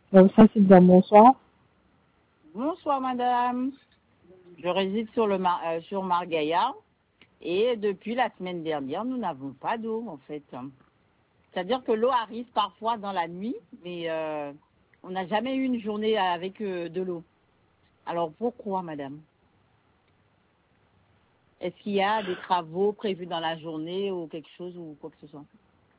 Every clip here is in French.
Donc, ça, c'est bien, bonsoir. Bonsoir madame, je réside sur Margaillard et depuis la semaine dernière, nous n'avons pas d'eau en fait. C'est-à-dire que l'eau arrive parfois dans la nuit, mais on n'a jamais eu une journée avec de l'eau. Alors pourquoi madame? Est-ce qu'il y a des travaux prévus dans la journée ou quelque chose ou quoi que ce soit?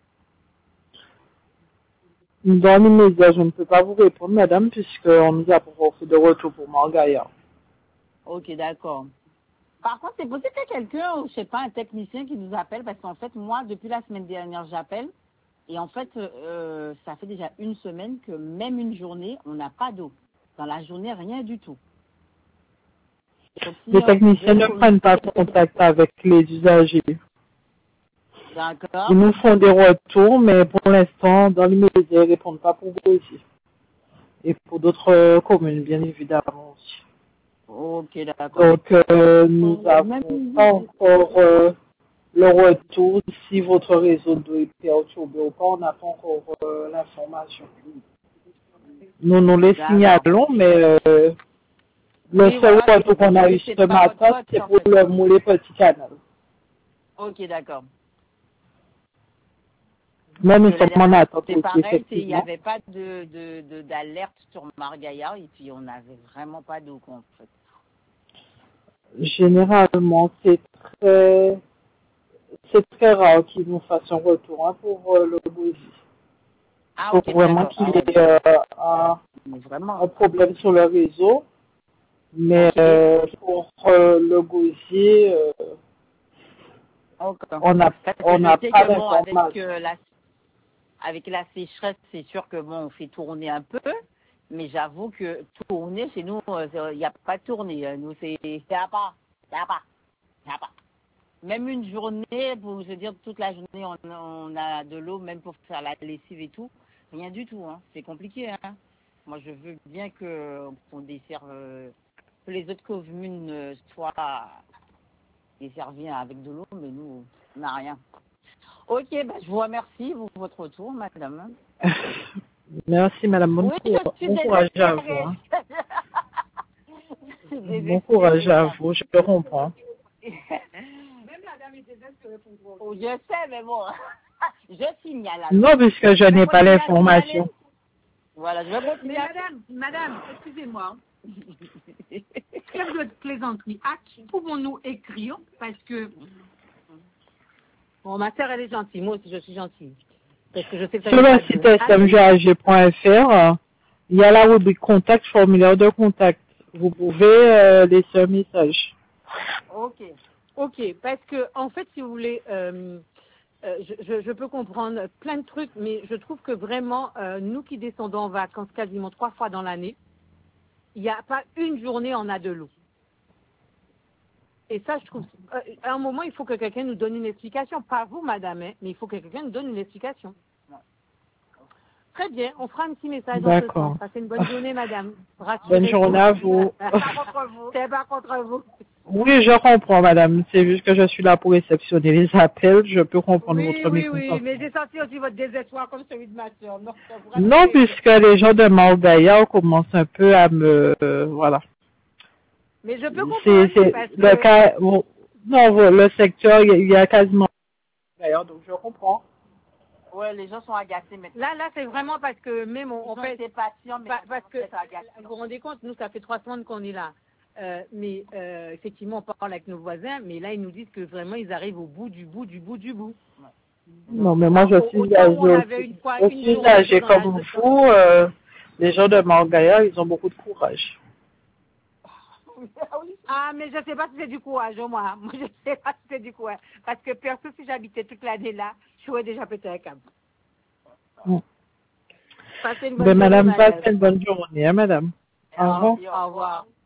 Dans l'immédiat, je ne peux pas vous répondre, madame, puisqu'on nous a proposé de retour pour Margaillard. Ok, d'accord. Par contre, c'est possible que quelqu'un, ou je sais pas, un technicien qui nous appelle, parce qu'en fait, moi, depuis la semaine dernière, j'appelle, et en fait, ça fait déjà une semaine que même une journée, on n'a pas d'eau. Dans la journée, rien du tout. Donc, si Les techniciens ne prennent pas contact avec les usagers. D'accord. Ils nous font des retours, mais pour l'instant, dans l'immédiat, ils ne répondent pas pour vous ici. Et pour d'autres communes, bien évidemment aussi. Ok, d'accord. Donc, nous n'avons pas encore le retour si votre réseau d'eau est perturbé ou pas. On n'a pas encore l'information. Nous les signalons, mais le seul retour qu'on a eu ce matin, c'est pour le Moulin Petit Canal. Ok, d'accord. Mais nous sommes en attente aussi, c'est pareil, il effectivement. n'y avait pas d'alerte sur Margaillard et puis on n'avait vraiment pas d'eau en fait. Généralement, c'est très rare qu'ils nous fassent un retour pour le Gouzi. Ah, Il ok, faut vraiment qu'il y ait un problème sur le réseau. Mais pour le Gouzi, on n'a pas d'informations. Avec la sécheresse, c'est sûr que bon, on fait tourner un peu, mais j'avoue que tourner chez nous, il n'y a pas de tournée. Nous, c'est à pas. Même une journée, pour je dire toute la journée, on a de l'eau, même pour faire la lessive et tout. Rien du tout, hein. C'est compliqué, hein. Moi, je veux bien qu'on desserve, que les autres communes soient desservies avec de l'eau, mais nous, on n'a rien. Ok, bah, je vous remercie pour votre retour, madame. Merci, madame. Bon courage à vous. Hein. Bon courage à vous, je le comprends. Même la dame est désespérée pour vous. Oh, je sais, mais bon, je signale. Non, puisque je n'ai pas l'information. Voilà, je vais continuer. Mais madame, excusez-moi. Trêve de plaisanterie. À qui pouvons-nous écrire? Parce que bon, ma sœur, elle est gentille. Moi aussi, je suis gentille. Parce que je sais que sur le site smgag.fr, il y a la rubrique contact, formulaire de contact. Vous pouvez laisser un message. Ok, parce que en fait, si vous voulez, je peux comprendre plein de trucs, mais je trouve que vraiment, nous qui descendons en vacances quasiment 3 fois dans l'année, il n'y a pas une journée on a de l'eau. Et ça, je trouve, à un moment, il faut que quelqu'un nous donne une explication. Pas vous, madame, hein, mais il faut que quelqu'un nous donne une explication. Très bien, on fera un petit message dans ce sens. Passez une bonne journée, madame. Bonne journée à vous. C'est pas contre vous. Oui, je comprends, madame. C'est juste que je suis là pour réceptionner les appels. Je peux comprendre votre mécontentement. Oui, mais j'ai senti aussi votre désespoir comme celui de ma soeur. Non, puisque les gens de Margaillard commencent un peu à me... voilà. Mais je peux comprendre. C'est le cas... Bon, non, le secteur, il y a quasiment... D'ailleurs, donc je comprends. Ouais, les gens sont agacés maintenant. Là, c'est vraiment parce que même on fait... C'est patient, mais parce que, vous vous rendez compte, nous, ça fait 3 semaines qu'on est là. Mais effectivement, on parle avec nos voisins, mais là, ils nous disent que vraiment, ils arrivent au bout du bout. Ouais. Non, mais moi, je suis âgée comme vous. Les gens de Margaillard, ils ont beaucoup de courage. Ah, mais je ne sais pas si c'est du courage, moi. Moi, je ne sais pas si c'est du courage. Parce que perso, si j'habitais toute l'année là, je aurais déjà pété un câble. Passez une bonne journée, madame. Passez une bonne journée, hein, madame. Au revoir. Au revoir.